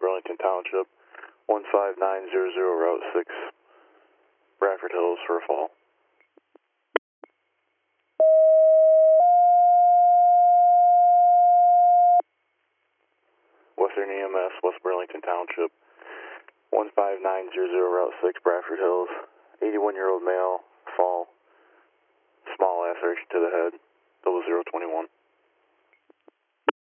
Burlington Township, 15900, Route 6, Bradford Hills for a fall. Western EMS, West Burlington Township, 15900, Route 6, Bradford Hills, 81-year-old male, fall, small laceration to the head, 0021.